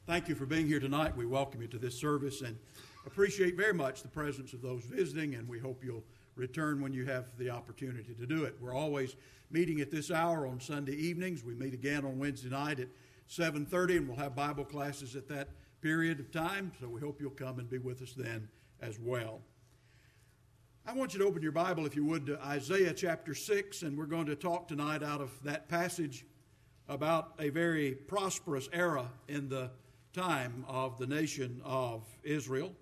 Thank you for being here tonight. We welcome you to this service and appreciate very much the presence of those visiting, and we hope you'll return when you have the opportunity to do it. We're always meeting at this hour on Sunday evenings. We meet again on Wednesday night at 7:30, and we'll have Bible classes at that period of time, so we hope you'll come and be with us then as well. I want you to open your Bible, if you would, to Isaiah chapter 6, and we're going to talk tonight out of that passage about a very prosperous era in the time of the nation of Israel.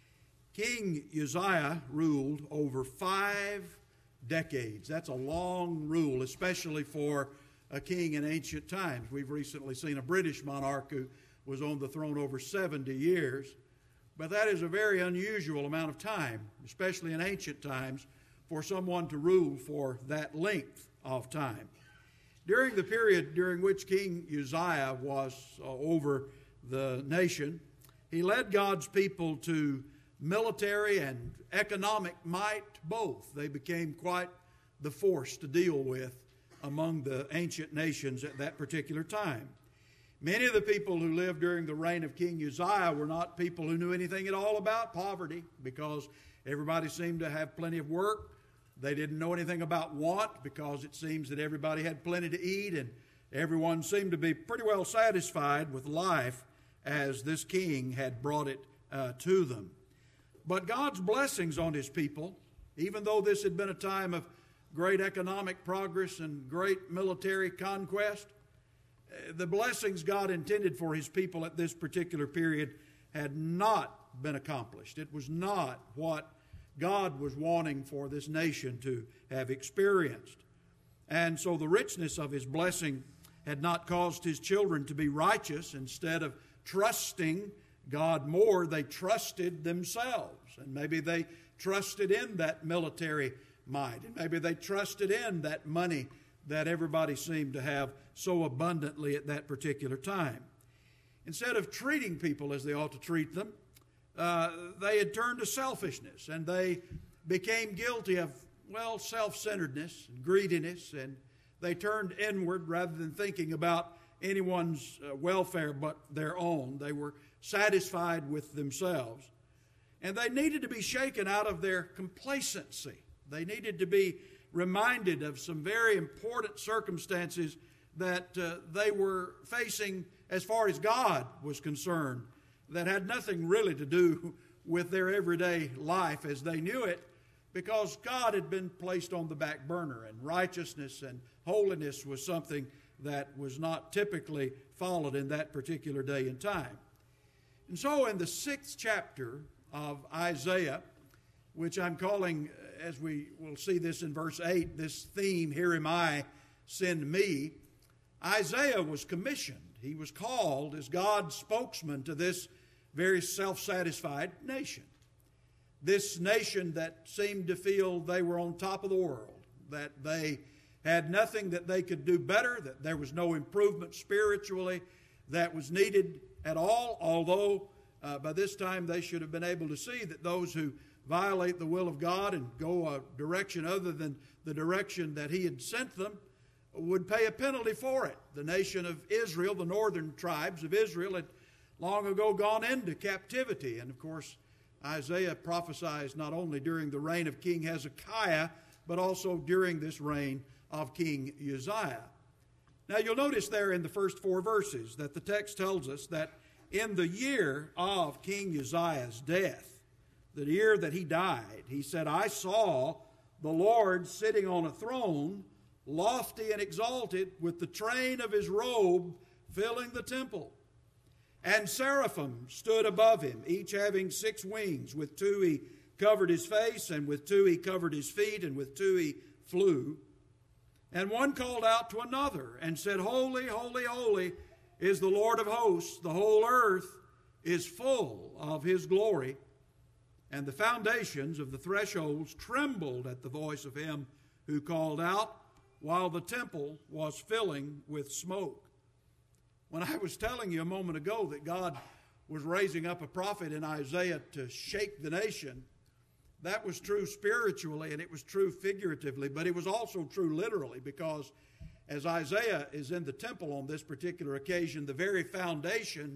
King Uzziah ruled over 5 decades. That's a long rule, especially for a king in ancient times. We've recently seen a British monarch who was on the throne over 70 years. But that is a very unusual amount of time, especially in ancient times, for someone to rule for that length of time. During the period during which King Uzziah was over the nation, he led God's people to military and economic might both. They became quite the force to deal with among the ancient nations at that particular time. Many of the people who lived during the reign of King Uzziah were not people who knew anything at all about poverty, because everybody seemed to have plenty of work. They didn't know anything about want, because it seems that everybody had plenty to eat, and everyone seemed to be pretty well satisfied with life as this king had brought it to them. But God's blessings on his people, even though this had been a time of great economic progress and great military conquest, the blessings God intended for his people at this particular period had not been accomplished. It was not what God was wanting for this nation to have experienced. And so the richness of his blessing had not caused his children to be righteous. Instead of trusting God more, they trusted themselves. And maybe they trusted in that military might. And maybe they trusted in that money that everybody seemed to have so abundantly at that particular time. Instead of treating people as they ought to treat them, they had turned to selfishness, and they became guilty of, self-centeredness and greediness, and they turned inward rather than thinking about anyone's welfare but their own. They were satisfied with themselves. And they needed to be shaken out of their complacency. They needed to be reminded of some very important circumstances that they were facing as far as God was concerned, that had nothing really to do with their everyday life as they knew it, because God had been placed on the back burner, and righteousness and holiness was something that was not typically followed in that particular day and time. And so in the 6th chapter of Isaiah, which I'm calling, as we will see this in verse 8, this theme, "Here am I, send me," Isaiah was commissioned. He was called as God's spokesman to this very self-satisfied nation. This nation that seemed to feel they were on top of the world, that they had nothing that they could do better, that there was no improvement spiritually that was needed at all, although by this time they should have been able to see that those who violate the will of God and go a direction other than the direction that he had sent them would pay a penalty for it. The nation of Israel, the northern tribes of Israel, had long ago gone into captivity. And of course, Isaiah prophesies not only during the reign of King Hezekiah, but also during this reign of King Uzziah. Now you'll notice there in the first 4 verses that the text tells us that in the year of King Uzziah's death, the year that he died, he said, "I saw the Lord sitting on a throne, lofty and exalted, with the train of his robe filling the temple. And seraphim stood above him, each having 6 wings. With 2 he covered his face, and with 2 he covered his feet, and with 2 he flew. And one called out to another and said, Holy, holy, holy is the Lord of hosts. The whole earth is full of his glory. And the foundations of the thresholds trembled at the voice of him who called out, while the temple was filling with smoke." When I was telling you a moment ago that God was raising up a prophet in Isaiah to shake the nation, that was true spiritually and it was true figuratively, but it was also true literally, because as Isaiah is in the temple on this particular occasion, the very foundations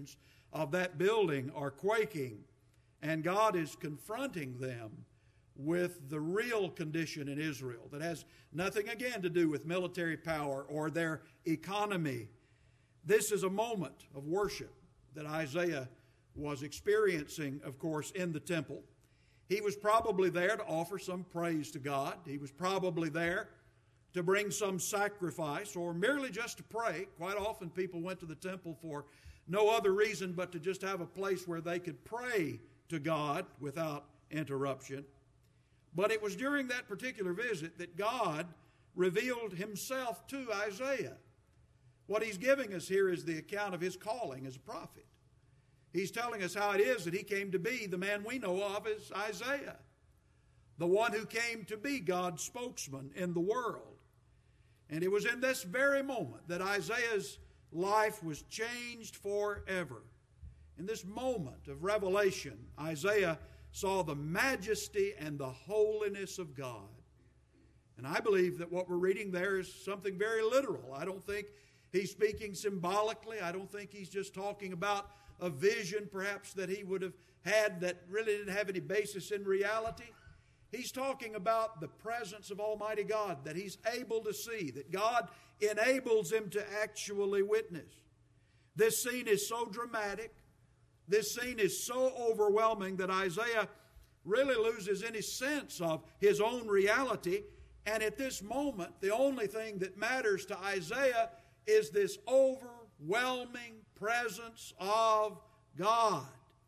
of that building are quaking, and God is confronting them with the real condition in Israel that has nothing again to do with military power or their economy. This is a moment of worship that Isaiah was experiencing, of course, in the temple. He was probably there to offer some praise to God. He was probably there to bring some sacrifice or merely just to pray. Quite often people went to the temple for no other reason but to just have a place where they could pray to God without interruption. But it was during that particular visit that God revealed himself to Isaiah. What he's giving us here is the account of his calling as a prophet. He's telling us how it is that he came to be. The man we know of as Isaiah, the one who came to be God's spokesman in the world. And it was in this very moment that Isaiah's life was changed forever. In this moment of revelation, Isaiah saw the majesty and the holiness of God. And I believe that what we're reading there is something very literal. I don't think he's speaking symbolically. I don't think he's just talking about a vision perhaps that he would have had that really didn't have any basis in reality. He's talking about the presence of Almighty God that he's able to see, that God enables him to actually witness. This scene is so dramatic, this scene is so overwhelming that Isaiah really loses any sense of his own reality. And at this moment, the only thing that matters to Isaiah is this overwhelming presence of God.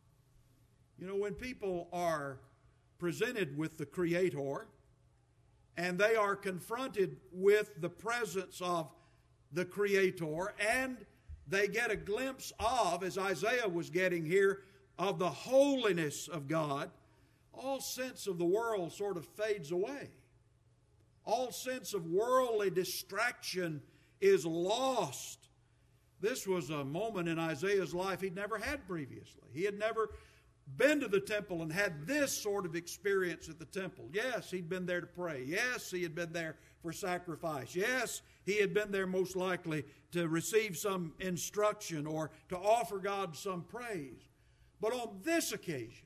You know, when people are presented with the Creator and they are confronted with the presence of the Creator and they get a glimpse of, as Isaiah was getting here, of the holiness of God, all sense of the world sort of fades away. All sense of worldly distraction is lost. This was a moment in Isaiah's life he'd never had previously. He had never been to the temple and had this sort of experience at the temple. Yes, he'd been there to pray. Yes, he had been there for sacrifice. Yes, he had been there most likely to receive some instruction or to offer God some praise. But on this occasion,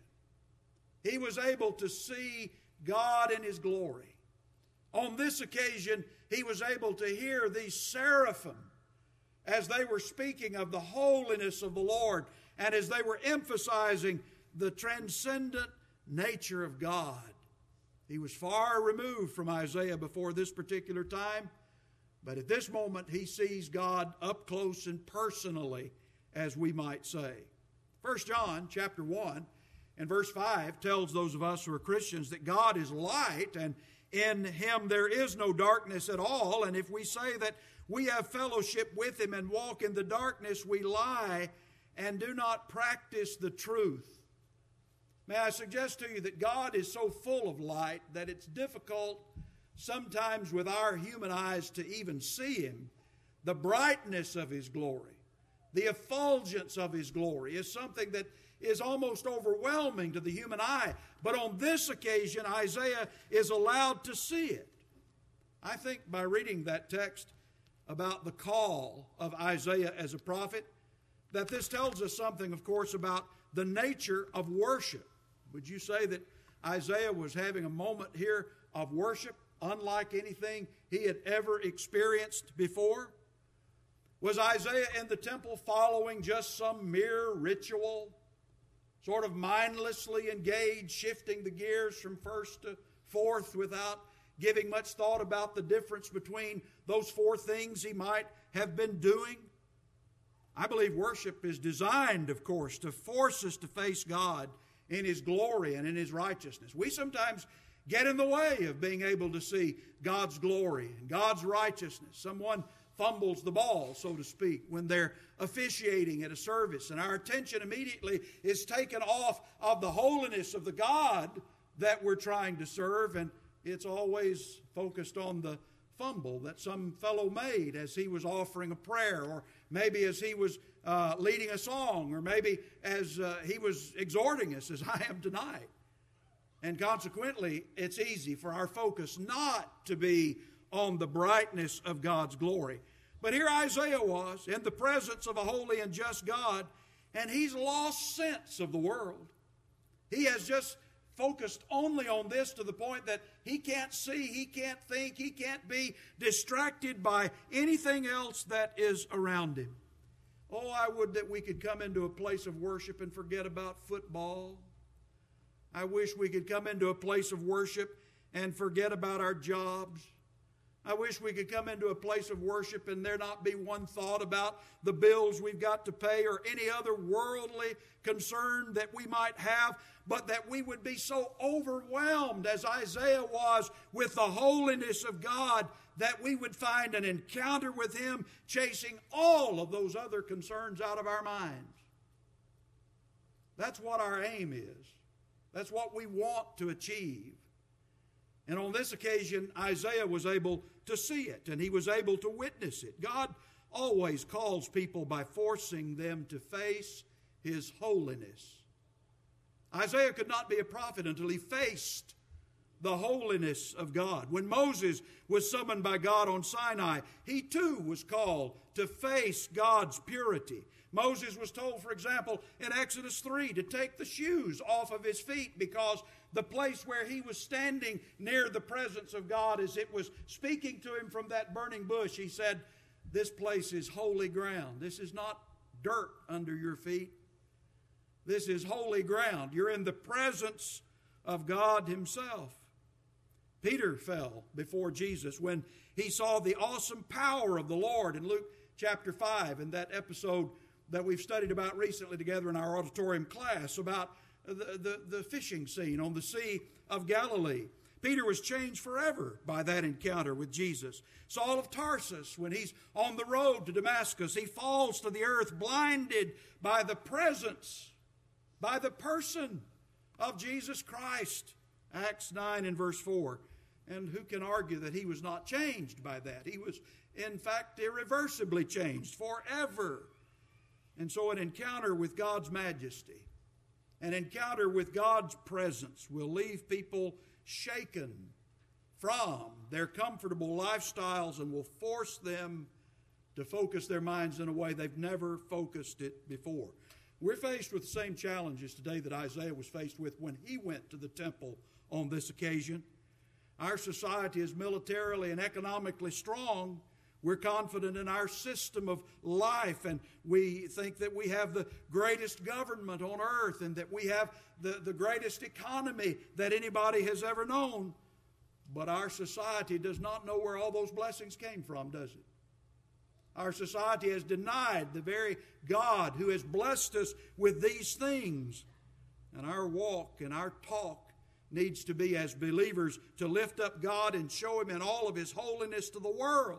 he was able to see God in His glory. On this occasion, he was able to hear these seraphim as they were speaking of the holiness of the Lord and as they were emphasizing the transcendent nature of God. He was far removed from Isaiah before this particular time, but at this moment he sees God up close and personally, as we might say. 1 John chapter 1 and verse 5 tells those of us who are Christians that God is light and in Him there is no darkness at all. And if we say that we have fellowship with Him and walk in the darkness, we lie and do not practice the truth. May I suggest to you that God is so full of light that it's difficult sometimes with our human eyes to even see Him. The brightness of His glory, the effulgence of His glory is something that is almost overwhelming to the human eye. But on this occasion, Isaiah is allowed to see it. I think by reading that text about the call of Isaiah as a prophet, that this tells us something, of course, about the nature of worship. Would you say that Isaiah was having a moment here of worship unlike anything he had ever experienced before? Was Isaiah in the temple following just some mere ritual, sort of mindlessly engaged, shifting the gears from first to fourth without giving much thought about the difference between those four things he might have been doing? I believe worship is designed, of course, to force us to face God in His glory and in His righteousness. We sometimes get in the way of being able to see God's glory and God's righteousness. Someone fumbles the ball, so to speak, when they're officiating at a service, and our attention immediately is taken off of the holiness of the God that we're trying to serve, and it's always focused on the fumble that some fellow made as he was offering a prayer, or maybe as he was leading a song, or maybe as he was exhorting us, as I am tonight. And consequently, it's easy for our focus not to be on the brightness of God's glory. But here Isaiah was in the presence of a holy and just God, and he's lost sense of the world. He has just focused only on this to the point that he can't see, he can't think, he can't be distracted by anything else that is around him. Oh, I would that we could come into a place of worship and forget about football. I wish we could come into a place of worship and forget about our jobs. I wish we could come into a place of worship and there not be one thought about the bills we've got to pay or any other worldly concern that we might have, but that we would be so overwhelmed as Isaiah was with the holiness of God that we would find an encounter with Him chasing all of those other concerns out of our minds. That's what our aim is. That's what we want to achieve. And on this occasion, Isaiah was able to see it, and he was able to witness it. God always calls people by forcing them to face His holiness. Isaiah could not be a prophet until he faced the holiness of God. When Moses was summoned by God on Sinai, he too was called to face God's purity. Moses was told, for example, in Exodus 3 to take the shoes off of his feet because the place where he was standing near the presence of God as it was speaking to him from that burning bush, he said, "This place is holy ground. This is not dirt under your feet. This is holy ground. You're in the presence of God Himself." Peter fell before Jesus when he saw the awesome power of the Lord in Luke chapter 5, in that episode that we've studied about recently together in our auditorium class about the fishing scene on the Sea of Galilee. Peter was changed forever by that encounter with Jesus. Saul of Tarsus, when he's on the road to Damascus, he falls to the earth blinded by the presence, by the person of Jesus Christ. Acts 9 and verse 4. And who can argue that he was not changed by that? He was, in fact, irreversibly changed forever. And so an encounter with God's majesty, an encounter with God's presence will leave people shaken from their comfortable lifestyles and will force them to focus their minds in a way they've never focused it before. We're faced with the same challenges today that Isaiah was faced with when he went to the temple on this occasion. Our society is militarily and economically strong. We're confident in our system of life, and we think that we have the greatest government on earth and that we have the greatest economy that anybody has ever known. But our society does not know where all those blessings came from, does it? Our society has denied the very God who has blessed us with these things. And our walk and our talk needs to be, as believers, to lift up God and show Him in all of His holiness to the world.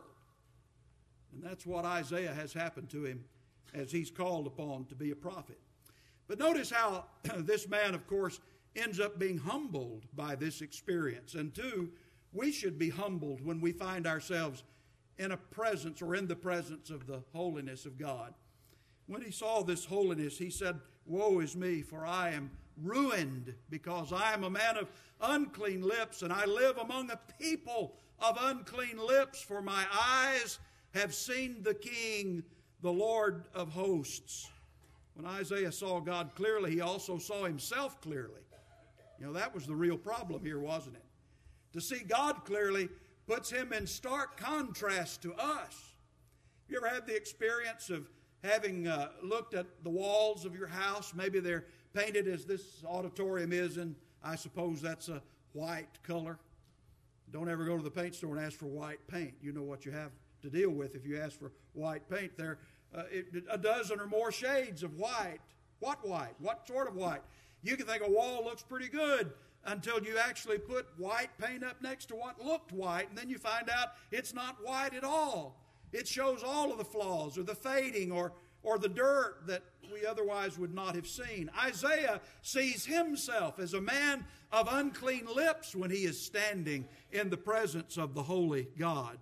And that's what Isaiah has happened to him as he's called upon to be a prophet. But notice how this man, of course, ends up being humbled by this experience. And two, we should be humbled when we find ourselves in a presence or in the presence of the holiness of God. When he saw this holiness, he said, "Woe is me, for I am ruined, because I am a man of unclean lips, and I live among a people of unclean lips, for my eyes have seen the King, the Lord of hosts." When Isaiah saw God clearly, he also saw himself clearly. You know, that was the real problem here, wasn't it? To see God clearly puts him in stark contrast to us. You ever had the experience of having looked at the walls of your house? Maybe they're painted as this auditorium is, and I suppose that's a white color. Don't ever go to the paint store and ask for white paint. You know what you have to deal with if you ask for white paint. There a dozen or more shades of white. What white? What sort of white? You can think a wall looks pretty good until you actually put white paint up next to what looked white, and then you find out it's not white at all. It shows all of the flaws or the fading or the dirt that we otherwise would not have seen. Isaiah sees himself as a man of unclean lips when he is standing in the presence of the holy God.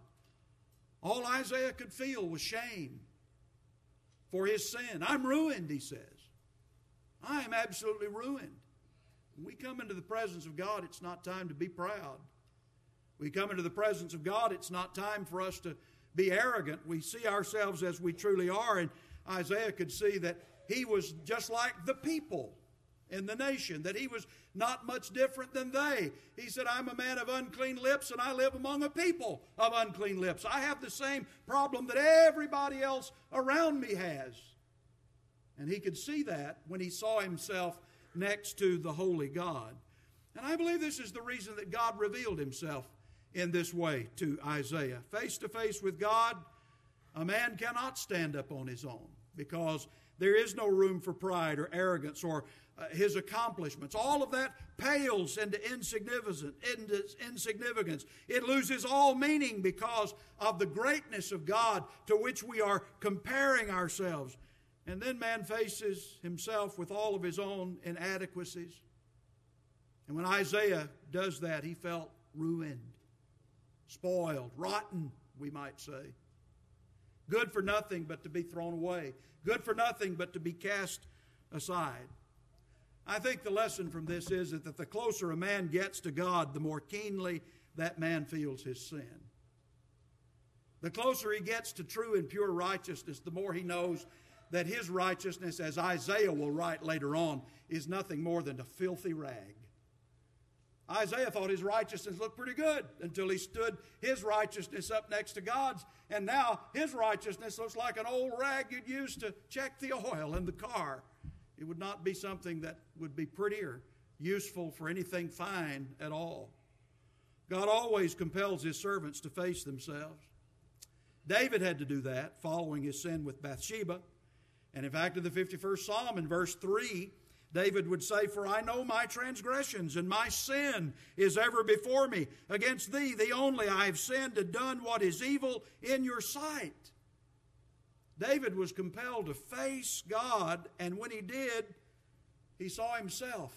All Isaiah could feel was shame for his sin. "I'm ruined," he says. I am absolutely ruined. When we come into the presence of God, it's not time to be proud. We come into the presence of God, it's not time for us to be arrogant. We see ourselves as we truly are, and Isaiah could see that he was just like the people in the nation, that he was not much different than they. He said, I'm a man of unclean lips, and I live among a people of unclean lips. I have the same problem that everybody else around me has. And he could see that when he saw himself next to the holy God. And I believe this is the reason that God revealed himself in this way to Isaiah. Face to face with God, a man cannot stand up on his own, because there is no room for pride or arrogance or his accomplishments. All of that pales into insignificance. It loses all meaning because of the greatness of God to which we are comparing ourselves. And then man faces himself with all of his own inadequacies. And when Isaiah does that, he felt ruined, spoiled, rotten, we might say. Good for nothing but to be thrown away. Good for nothing but to be cast aside. I think the lesson from this is that the closer a man gets to God, the more keenly that man feels his sin. The closer he gets to true and pure righteousness, the more he knows that his righteousness, as Isaiah will write later on, is nothing more than a filthy rag. Isaiah thought his righteousness looked pretty good until he stood his righteousness up next to God's, and now his righteousness looks like an old rag you'd use to check the oil in the car. It would not be something that would be pretty or useful for anything fine at all. God always compels his servants to face themselves. David had to do that following his sin with Bathsheba. And in fact, in the 51st Psalm, in verse 3, David would say, For I know my transgressions, and my sin is ever before me. Against thee, thee only, I have sinned and done what is evil in your sight. David was compelled to face God, and when he did, he saw himself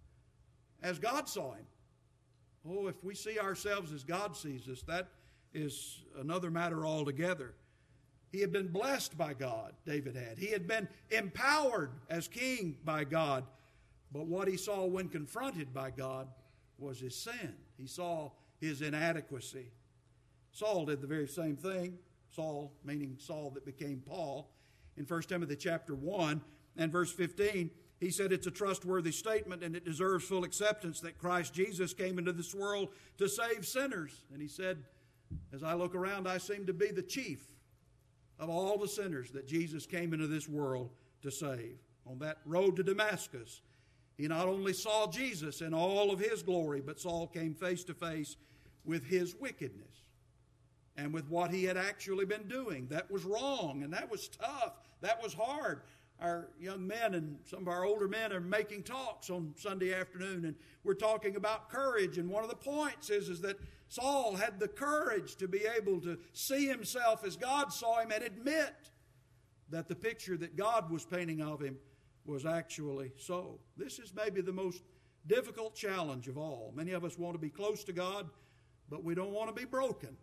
as God saw him. Oh, if we see ourselves as God sees us, that is another matter altogether. He had been blessed by God, David had. He had been empowered as king by God. But what he saw when confronted by God was his sin. He saw his inadequacy. Saul did the very same thing. Saul, meaning Saul that became Paul. In 1 Timothy chapter 1 and verse 15, he said it's a trustworthy statement and it deserves full acceptance that Christ Jesus came into this world to save sinners. And he said, as I look around, I seem to be the chief of all the sinners that Jesus came into this world to save. On that road to Damascus, he not only saw Jesus in all of his glory, but Saul came face to face with his wickedness and with what he had actually been doing. That was wrong, and that was tough. That was hard. Our young men and some of our older men are making talks on Sunday afternoon, and we're talking about courage. And one of the points is that Saul had the courage to be able to see himself as God saw him and admit that the picture that God was painting of him was actually so. This is maybe the most difficult challenge of all. Many of us want to be close to God, but we don't want to be broken.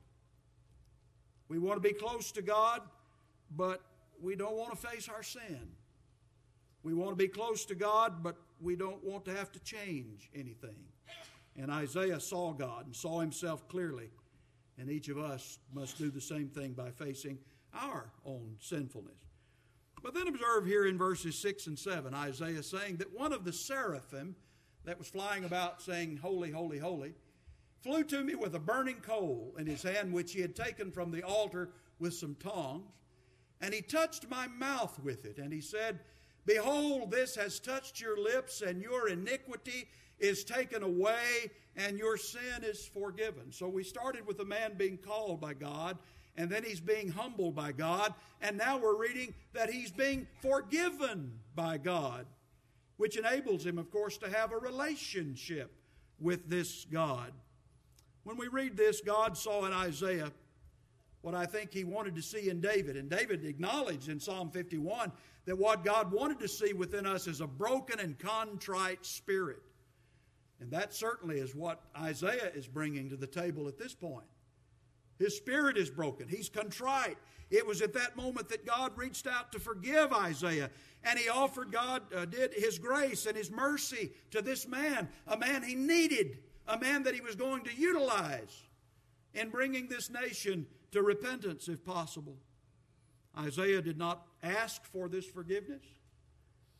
We want to be close to God, but we don't want to face our sin. We want to be close to God, but we don't want to have to change anything. And Isaiah saw God and saw himself clearly. And each of us must do the same thing by facing our own sinfulness. But then observe here in verses 6 and 7, Isaiah saying that one of the seraphim that was flying about saying, Holy, holy, holy, flew to me with a burning coal in his hand, which he had taken from the altar with some tongs. And he touched my mouth with it. And he said, Behold, this has touched your lips, and your iniquity is taken away, and your sin is forgiven. So we started with a man being called by God, and then he's being humbled by God, and now we're reading that he's being forgiven by God, which enables him, of course, to have a relationship with this God. When we read this, God saw in Isaiah what I think he wanted to see in David. And David acknowledged in Psalm 51 that what God wanted to see within us is a broken and contrite spirit. And that certainly is what Isaiah is bringing to the table at this point. His spirit is broken. He's contrite. It was at that moment that God reached out to forgive Isaiah. And he offered did his grace and his mercy to this man, a man he needed, a man that he was going to utilize in bringing this nation to repentance if possible. Isaiah did not ask for this forgiveness.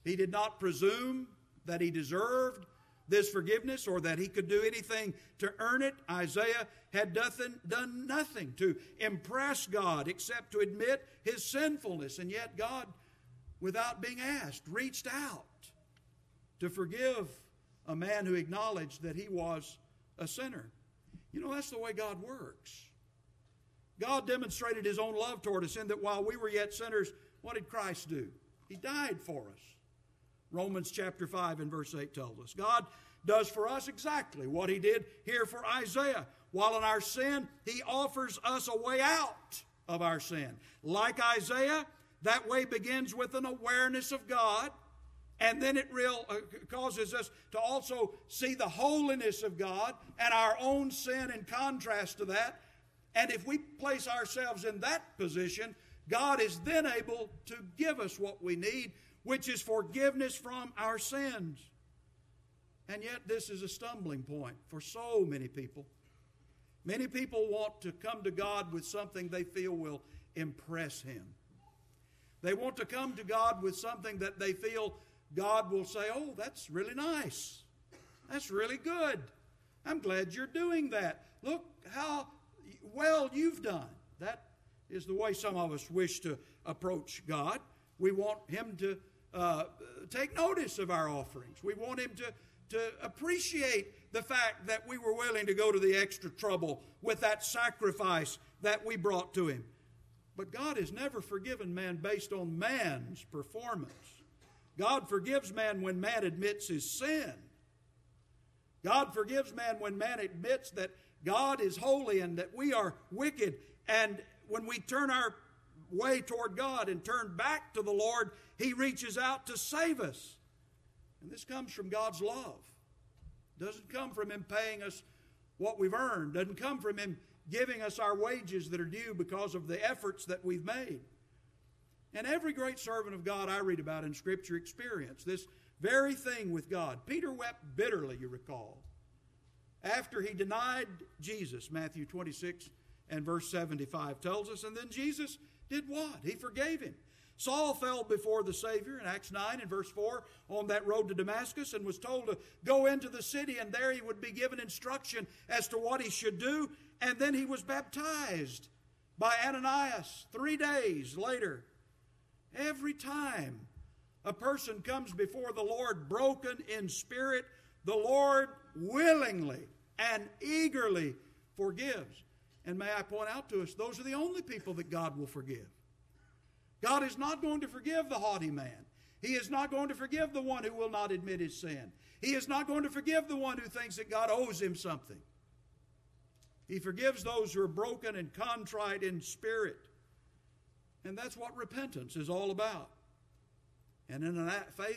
He did not presume that he deserved this forgiveness or that he could do anything to earn it. Isaiah had done nothing to impress God except to admit his sinfulness. And yet God, without being asked, reached out to forgive a man who acknowledged that he was a sinner. You know, that's the way God works. God demonstrated his own love toward us in that while we were yet sinners, what did Christ do? He died for us. Romans chapter 5 and verse 8 tells us. God does for us exactly what he did here for Isaiah. While in our sin, he offers us a way out of our sin. Like Isaiah, that way begins with an awareness of God, and then it causes us to also see the holiness of God and our own sin in contrast to that. And if we place ourselves in that position, God is then able to give us what we need, which is forgiveness from our sins. And yet this is a stumbling point for so many people. Many people want to come to God with something they feel will impress him. They want to come to God with something that they feel God will say, oh, that's really nice. That's really good. I'm glad you're doing that. Look how well you've done. That is the way some of us wish to approach God. We want him to take notice of our offerings. We want him to appreciate the fact that we were willing to go to the extra trouble with that sacrifice that we brought to him. But God has never forgiven man based on man's performance. God forgives man when man admits his sin. God forgives man when man admits that God is holy and that we are wicked. And when we turn our way toward God and turn back to the Lord, he reaches out to save us. And this comes from God's love. It doesn't come from him paying us what we've earned. It doesn't come from him giving us our wages that are due because of the efforts that we've made. And every great servant of God I read about in Scripture experienced this very thing with God. Peter wept bitterly, you recall, after he denied Jesus. Matthew 26 and verse 75 tells us. And then Jesus did what? He forgave him. Saul fell before the Savior in Acts 9 and verse 4 on that road to Damascus and was told to go into the city, and there he would be given instruction as to what he should do. And then he was baptized by Ananias 3 days later. Every time a person comes before the Lord broken in spirit, the Lord willingly and eagerly forgives. And may I point out to us, those are the only people that God will forgive. God is not going to forgive the haughty man. He is not going to forgive the one who will not admit his sin. He is not going to forgive the one who thinks that God owes him something. He forgives those who are broken and contrite in spirit. And that's what repentance is all about. And in an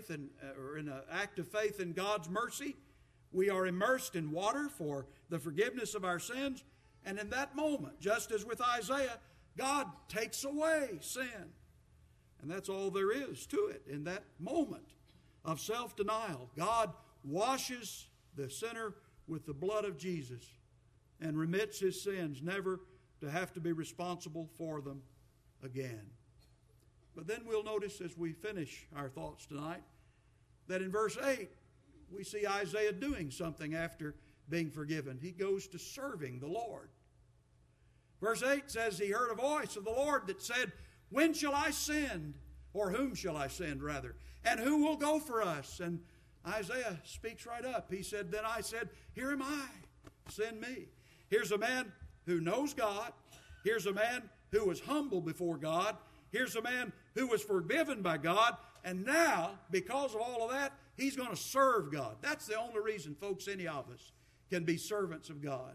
act of faith in God's mercy, we are immersed in water for the forgiveness of our sins. And in that moment, just as with Isaiah, God takes away sin. And that's all there is to it. In that moment of self-denial, God washes the sinner with the blood of Jesus and remits his sins, never to have to be responsible for them again. But then we'll notice as we finish our thoughts tonight that in verse 8 we see Isaiah doing something after being forgiven. He goes to serving the Lord. Verse 8 says he heard a voice of the Lord that said, when shall I send? Or whom shall I send, rather? And who will go for us? And Isaiah speaks right up. He said, then I said, here am I, send me. Here's a man who knows God. Here's a man who was humble before God. Here's a man who was forgiven by God. And now, because of all of that, he's going to serve God. That's the only reason, folks, any of us can be servants of God.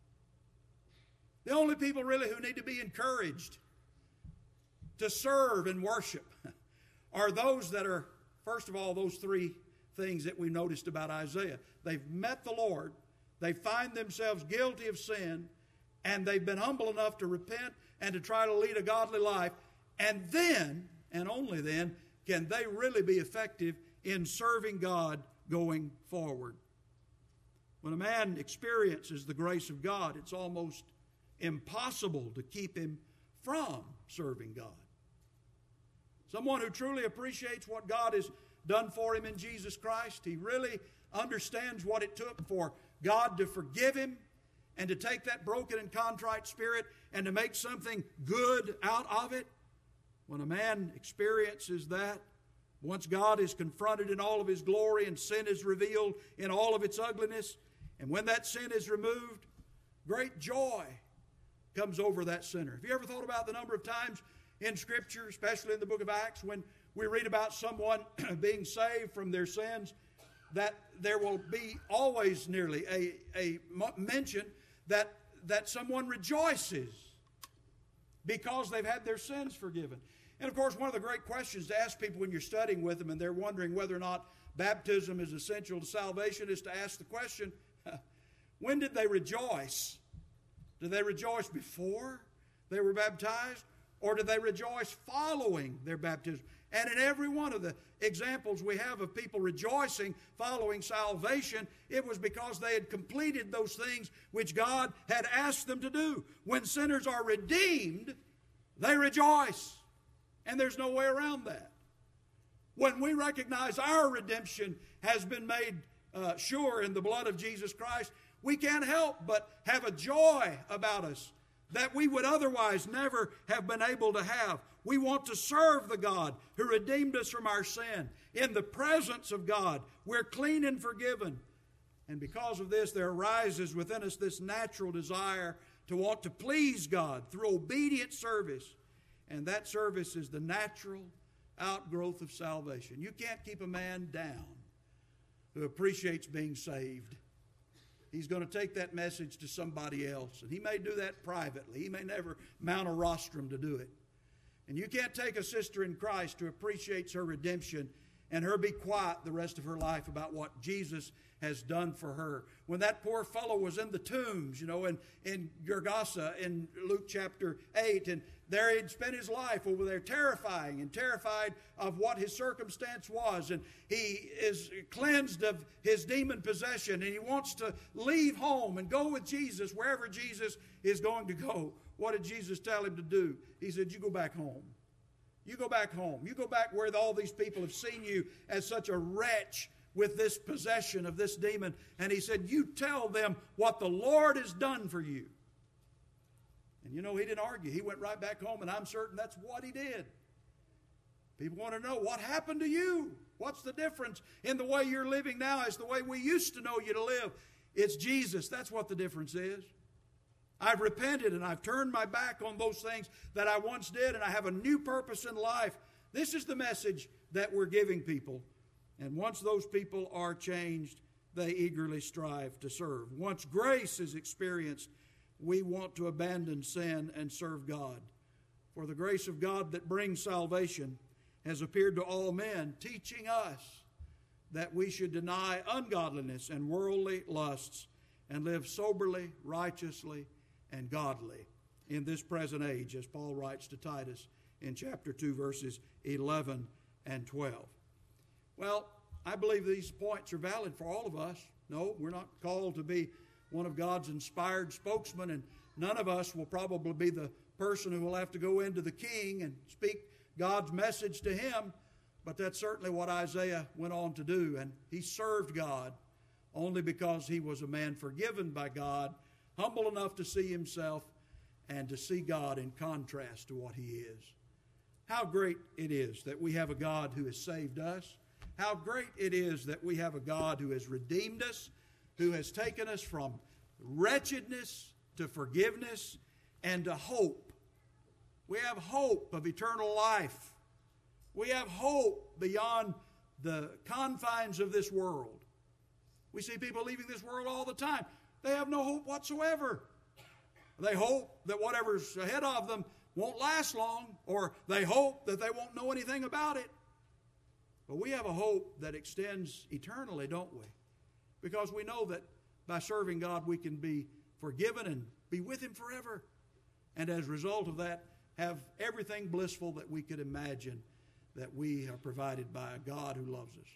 The only people really who need to be encouraged to serve and worship are those that are, first of all, those three things that we noticed about Isaiah. They've met the Lord, they find themselves guilty of sin, and they've been humble enough to repent and to try to lead a godly life. And then, and only then, can they really be effective in serving God going forward. When a man experiences the grace of God, it's almost impossible to keep him from serving God. Someone who truly appreciates what God has done for him in Jesus Christ. He really understands what it took for God to forgive him and to take that broken and contrite spirit and to make something good out of it. When a man experiences that, once God is confronted in all of his glory and sin is revealed in all of its ugliness, and when that sin is removed, great joy comes over that sinner. Have you ever thought about the number of times in Scripture, especially in the book of Acts, when we read about someone being saved from their sins, that there will be always nearly a mention that someone rejoices because they've had their sins forgiven. And of course, one of the great questions to ask people when you're studying with them and they're wondering whether or not baptism is essential to salvation is to ask the question, when did they rejoice? Did they rejoice before they were baptized? Or did they rejoice following their baptism? And in every one of the examples we have of people rejoicing following salvation, it was because they had completed those things which God had asked them to do. When sinners are redeemed, they rejoice. And there's no way around that. When we recognize our redemption has been made sure in the blood of Jesus Christ, we can't help but have a joy about us that we would otherwise never have been able to have. We want to serve the God who redeemed us from our sin. In the presence of God, we're clean and forgiven. And because of this, there arises within us this natural desire to want to please God through obedient service. And that service is the natural outgrowth of salvation. You can't keep a man down who appreciates being saved. He's going to take that message to somebody else. And he may do that privately. He may never mount a rostrum to do it. And you can't take a sister in Christ who appreciates her redemption and her be quiet the rest of her life about what Jesus has done for her. When that poor fellow was in the tombs, in Gergasa in Luke chapter 8, and there he'd spent his life over there terrified of what his circumstance was. And he is cleansed of his demon possession, and he wants to leave home and go with Jesus wherever Jesus is going to go. What did Jesus tell him to do? He said, you go back home. You go back home. You go back where all these people have seen you as such a wretch with this possession of this demon. And he said, you tell them what the Lord has done for you. And he didn't argue. He went right back home, and I'm certain that's what he did. People want to know, what happened to you? What's the difference in the way you're living now as the way we used to know you to live? It's Jesus. That's what the difference is. I've repented, and I've turned my back on those things that I once did, and I have a new purpose in life. This is the message that we're giving people. And once those people are changed, they eagerly strive to serve. Once grace is experienced, we want to abandon sin and serve God. For the grace of God that brings salvation has appeared to all men, teaching us that we should deny ungodliness and worldly lusts and live soberly, righteously, and godly in this present age, as Paul writes to Titus in chapter 2, verses 11 and 12. Well, I believe these points are valid for all of us. No, we're not called to be one of God's inspired spokesmen, and none of us will probably be the person who will have to go into the king and speak God's message to him, but that's certainly what Isaiah went on to do, and he served God only because he was a man forgiven by God, humble enough to see himself and to see God in contrast to what he is. How great it is that we have a God who has saved us. How great it is that we have a God who has redeemed us, who has taken us from wretchedness to forgiveness and to hope. We have hope of eternal life. We have hope beyond the confines of this world. We see people leaving this world all the time. They have no hope whatsoever. They hope that whatever's ahead of them won't last long, or they hope that they won't know anything about it. But we have a hope that extends eternally, don't we? Because we know that by serving God, we can be forgiven and be with him forever. And as a result of that, have everything blissful that we could imagine that we are provided by a God who loves us.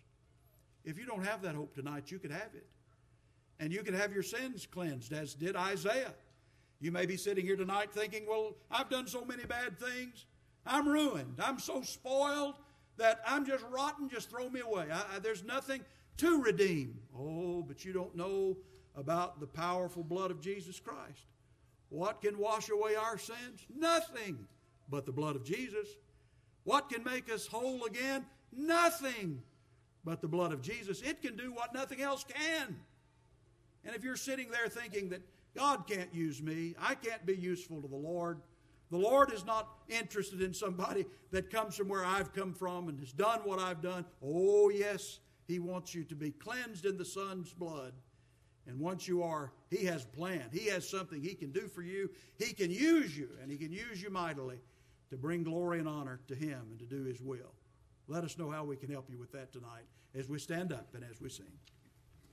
If you don't have that hope tonight, you could have it. And you could have your sins cleansed, as did Isaiah. You may be sitting here tonight thinking, well, I've done so many bad things. I'm ruined. I'm so spoiled that I'm just rotten, just throw me away. There's nothing to redeem. Oh, but you don't know about the powerful blood of Jesus Christ. What can wash away our sins? Nothing but the blood of Jesus. What can make us whole again? Nothing but the blood of Jesus. It can do what nothing else can. And if you're sitting there thinking that God can't use me, I can't be useful to the Lord is not interested in somebody that comes from where I've come from and has done what I've done. Oh, yes, He wants you to be cleansed in the Son's blood. And once you are, He has a plan. He has something He can do for you. He can use you, and He can use you mightily to bring glory and honor to Him and to do His will. Let us know how we can help you with that tonight as we stand up and as we sing.